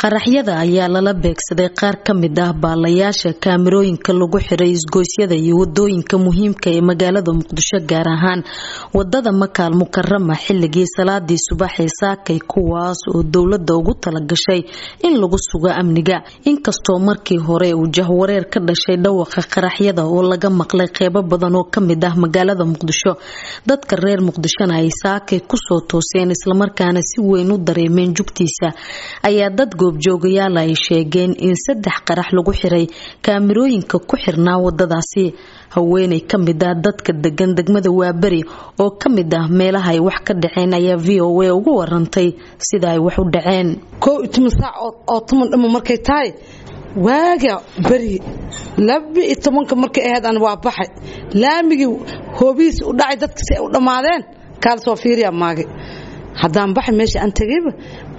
qaraxyada ayaa lala beegsaday qaar ka mid ah baalayaasha kaamirooyinka lagu xiray isgoysyada iyo wadooyinka muhiimka ee magaalada Muqdisho gaar ahaan wadada Makaal Mukarrama xilligii salaadii subax ee saakay kuwaas oo dawladda ugu talagashay in lagu sugo amniga inkastoo markii hore uu jahwareer ka dhashay dhawaqa qaraxyada oo laga maqlay qeybo badan oo ka mid ah magaalada Muqdisho dadka reer Muqdishona ay saakay ku soo tooseen isla markaana si weyn u dareemeen jugtiisa ayaa dad goobjoogayaal ay sheegeen in 3 qarax lagu xiray kaamirooyinka ku xirnaa wadadaasi haweeney kamid ah dadka degan degmada Waabari oo kamid ah meelaha ay wax ka dhaceen ayaa VOA ugu warantay sida ay wax u dhaceen koo saac oo tuman dhamo markay tahay waaga bari 12 markay ahayd waa baxay laamigi hoobiis u dhacay dadka si u dhamaadeen kaal soo fiiriya maage hadaan baxay meesha aan tagayba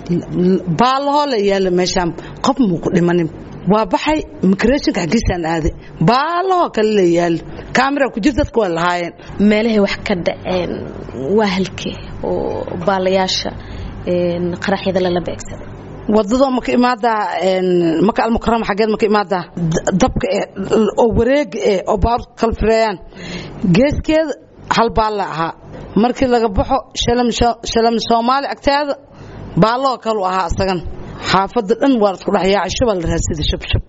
baalaho la yaala meeshaan qof muu ku dhimanin waa baxay immigration-ka xagiisaan aaday baalaho kale la yaala kaamira ku jirta dadku waa lahaayeen meelahay wax ka dhaceen waa halkee oo baalayaasha qaraxyada la beegsaday wadada marka imaada Makaal Mukarrama xageed marka imaada dabka oo wareeg oo baar kala fireeyaan geeskeeda hal baal aha markii laga baxo shalam Soomaali agteeda baalo kale aha asagan xaafada dhan waa isku dhaxyaa shibal raasida shab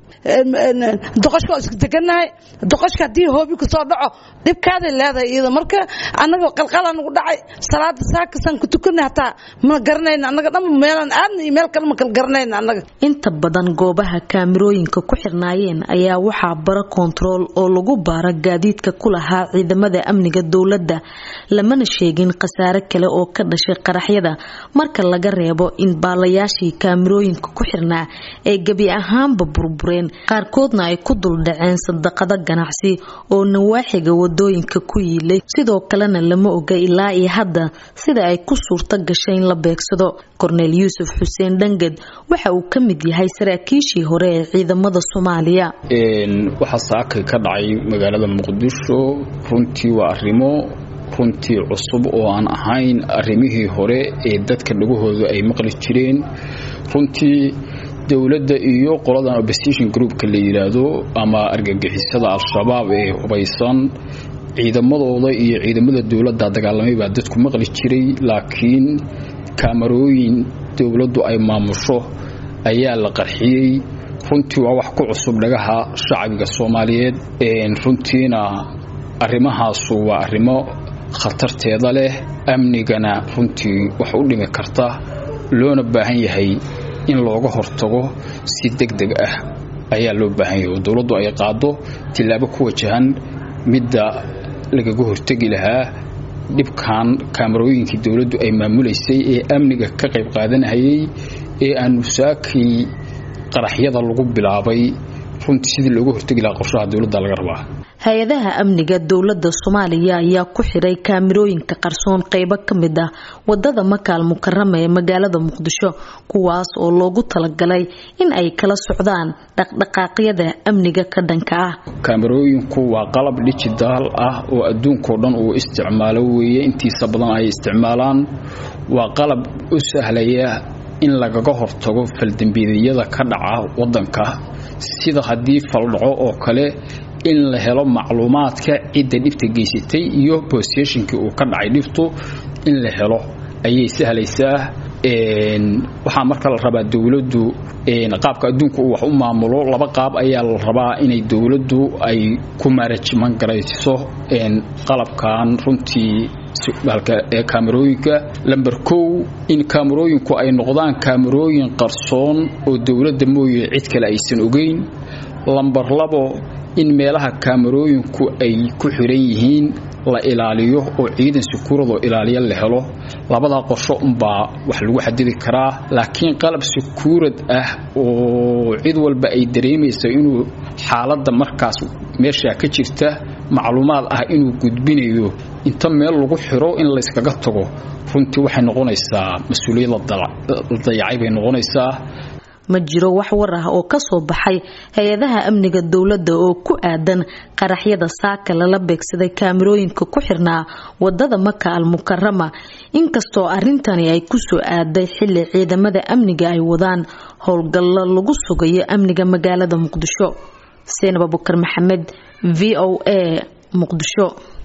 doqoshka isku deganahay doqoshka hadii hoobi ku soo dhaco dibkaada leedahay iyada marka anaga qalqalan ugu dhacay salaada saakasan ku tukanay hataa ma garanayna anaga dhan meelan aadna email kale ma kala garanayna anaga inta badan goobaha kaamirooyinka ku xirnaayeen ayaa waxa bara control oo lagu baara gaadiidka kulaha ciidamada amniga dawladda lamana sheegin qasaare kale oo ka dhashay qaraxyada marka laga reebo in baalayaashii kaamirooyinka ku xirnaa ay gabi ahaanba burbureen qaarkoodna ay ku dul dhaceen sadaqada ganacsi oo nawaaxiga wadooyinka ku yiilay sidoo kalena lama oga ilaa iyo hadda sida ay ku suurta gashay in la beegsado Cornel Yusuf Hussein Dangad waxa uu ka mid yahay saraakiishii hore ee ciidamada Soomaaliya waxa saakay ka dhacay magaalada Muqdisho runtii waa arrimo runtii cusub oo aan ahayn arrimihii hore ee dadka dhagahooda ay maqli jireen runtii dawladda iyo qoladan opposition groupka la yiraahdo ama argagixisada al-shabaab ee hubaysan ciidamadooda iyo ciidamada dawladda dagaalamay baa dadku maqli jiray laakiin kaamarooyin dawladdu ay maamusho ayaa la qarxiyay runtii waa wax ku cusub dhagaha shacabka Soomaaliyeed runtiina arrimahaas waa arrimo khatarteeda leh amnigana runtii wax u dhimi karta loona baahan yahay in looga hortago si degdeg ah ayaa loo baahan yahay dawladdu ay qaado tilaabo ku wajahan midda lagaga hortagi lahaa dibkan kaamarooyinkii dawladdu ay maamuleysay ee amniga ka qayb qaadanayay ee aan musaakii qaraxyada lagu bilaabay runtii sidii looga hortagi lahaa qorshaha dawladda laga rabaa hay'adaha amniga dawladda Soomaaliya ayaa ku xiray kaamirooyinka qarsoon qaybo kamid ah wadada Makaal Mukarrama ee magaalada Muqdisho kuwaas oo loogu talagalay in ay kala socdaan dhaqdhaqaaqyada amniga ka dhanka ah kaamirooyinku waa qalab digital ah oo adduunka oo dhan uu isticmaalo weeye intiisa badan ay isticmaalaan waa qalab u sahlaya in lagaga hortago faldambiyada ka dhaca wadanka sida hadii fal dhaco oo kale in la helo macluumaadka cidda dhibta geysatay iyo positionka uu ka dhacay dhibtu in la helo ayay sahlaysaa waxa marka la rabaa dawladdu qaabka adduunka uu wax u maamulo laba qaab ayaa la rabaa inay dawladdu ay ku management garayso qalabkan runtii balka kaamirooyinka lambar 1 in kaamirooyinku ay noqdaan kaamirooyin qarsoon oo dawladda mooyee cid kale aysan ogeyn lambar 2 in meelaha kaamirooyinku ay ku xiran yihiin la ilaaliyo oo ciidan sekuurado ilaaliya la helo labada qorsho baa wax lagu xadidi karaa laakiin qalab sekuurad ah oo cid walba ay dareemayso inuu xaaladda markaas meesha ka jirta macluumaad ah inuu gudbinayo inta meel lagu xiro in la iskaga tago runtii waxay noqonaysaa mas'uuliyad la dayacay bay noqonaysaa ma jiro wax war ah oo ka soo baxay hay'adaha amniga dawladda oo ku aadan qaraxyada saaka lala beegsaday kaamirooyinka ku xirnaa wadada Maka al-Mukarrama inkastoo arintani ay ku soo aaday xilli ciidamada amniga ay wadaan howlgal lagu sugayo amniga magaalada Muqdisho. Seenaba Bukar Maxamed VOA Muqdisho.